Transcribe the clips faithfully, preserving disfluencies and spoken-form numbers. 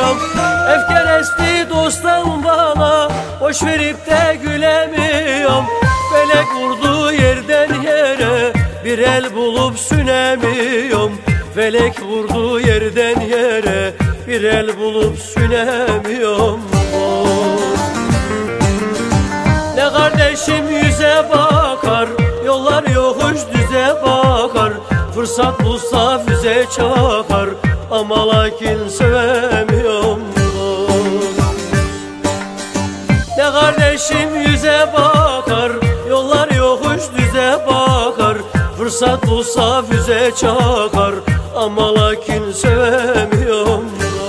gülemiyorum. Efkeresti dostum bana boş verip de gülemiyorum. Felek vurdu yerden yere bir el bulup sünemiyorum. Felek vurdu yerden yere bir el bulup sünemiyorum. Ne kardeşim yüze bakar, yollar yokuş düze bakar. Fırsat bulsa füze çakar, ama lakin sevemiyorum. Ne kardeşim yüze bakar, yollar yokuş düze bakar. Fırsat bulsa füze çakar, ama lakin sevemiyorum.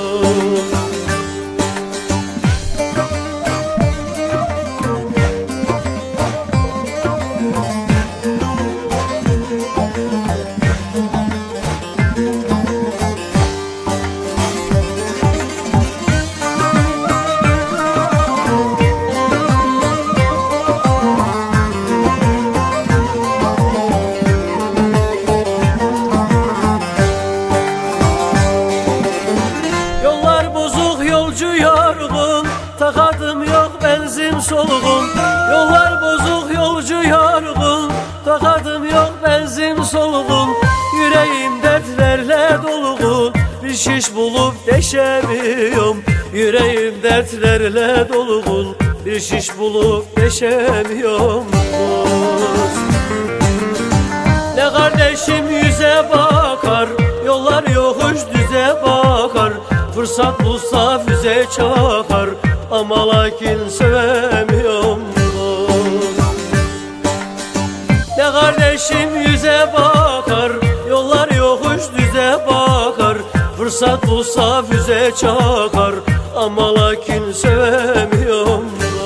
Takadım yok benzin solgun. Yollar bozuk yolcu yorgun. Takadım yok benzin solgun. Yüreğim dertlerle dolgun. Bir şiş bulup deşemiyorum. Yüreğim dertlerle dolgun. Bir şiş bulup deşemiyorum. Ne kardeşim yüze bakar, yollar yokuş düze bakar. Fırsat bulsa füze çakar, ama lakin sevemiyorum. Ne kardeşim yüze bakar, yollar yokuş düze bakar. Fırsat bulsa füze çakar, ama lakin sevemiyorum.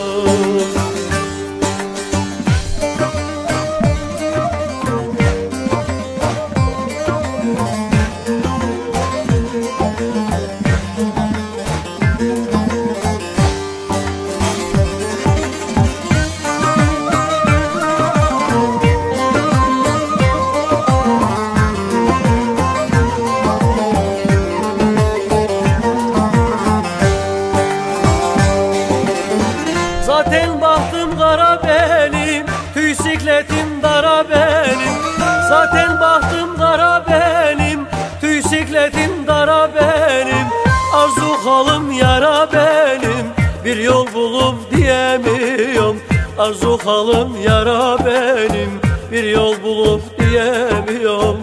Zaten bahtım kara benim, tüy sikletim dara benim. Zaten bahtım kara benim, tüy sikletim dara benim. Arzu halım yara benim, bir yol bulup diyemiyorum. Arzu halım yara benim, bir yol bulup diyemiyorum.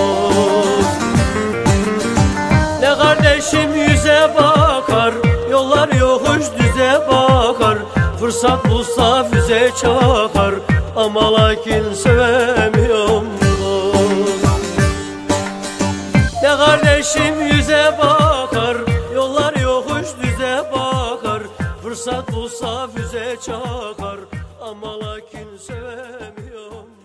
Ne kardeşim yüze bakar, yollar yokuş düze bakar. Fırsat bulsa füze çakar, ama lakin sevemiyorum. Ne kardeşim yüze bakar, yollar yokuş düze bakar. Fırsat bulsa füze çakar, ama lakin sevemiyorum.